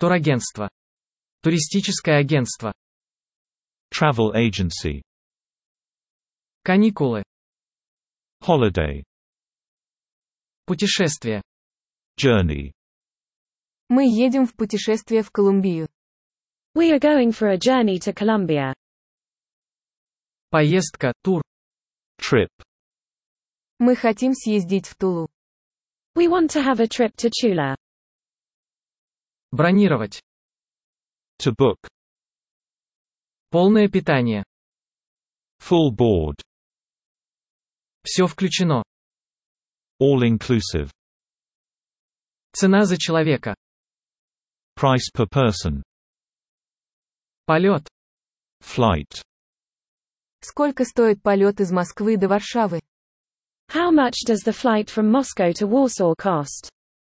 Турагентство. Туристическое агентство. Travel agency. Каникулы. Holiday. Путешествие. Journey. Мы едем в путешествие в Колумбию. We are going for a journey to Colombia. Поездка, тур. Trip. Мы хотим съездить в Тулу. We want to have a trip to Tula. Бронировать. To book. Полное питание. Full board. Все включено. All inclusive. Цена за человека. Price per person. Полет. Flight. Сколько стоит полет из Москвы до Варшавы? How much does the flight from Moscow to Warsaw cost?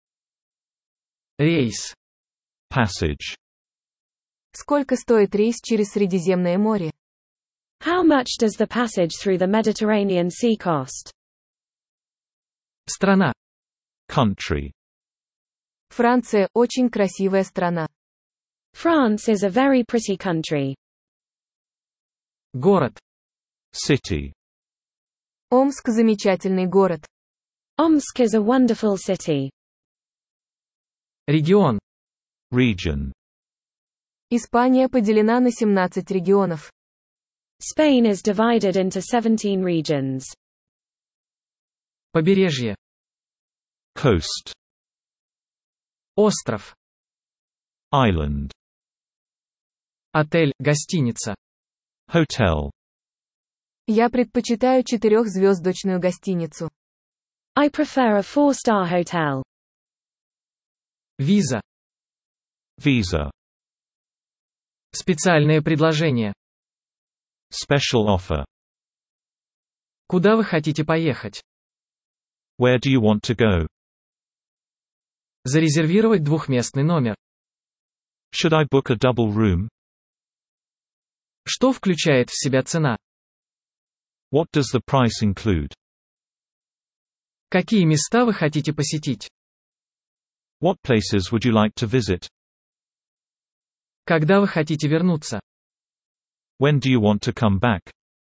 Рейс. Passage. Сколько стоит рейс через Средиземное море? How much does the passage through the Mediterranean Sea cost? Страна. Country. Франция – очень красивая страна. France is a very pretty country. Город. City. Омск – замечательный город. Omsk is a wonderful city. Регион. Region. Испания поделена на 17 регионов. Spain is divided into 17 regions. Побережье. Coast. Остров. Island. Отель, гостиница. Hotel. Я предпочитаю 4-звездочную гостиницу. I prefer a 4-star hotel. Виза. Visa. Специальное предложение. Special offer. Куда вы хотите поехать? Where do you want to go? Зарезервировать двухместный номер. Should I book a double room? Что включает в себя цена? What does the price include? Какие места вы хотите посетить? What places would you like to visit? Когда вы хотите вернуться? When do you want to come back?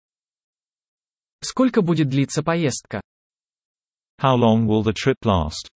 Сколько будет длиться поездка? How long will the trip last?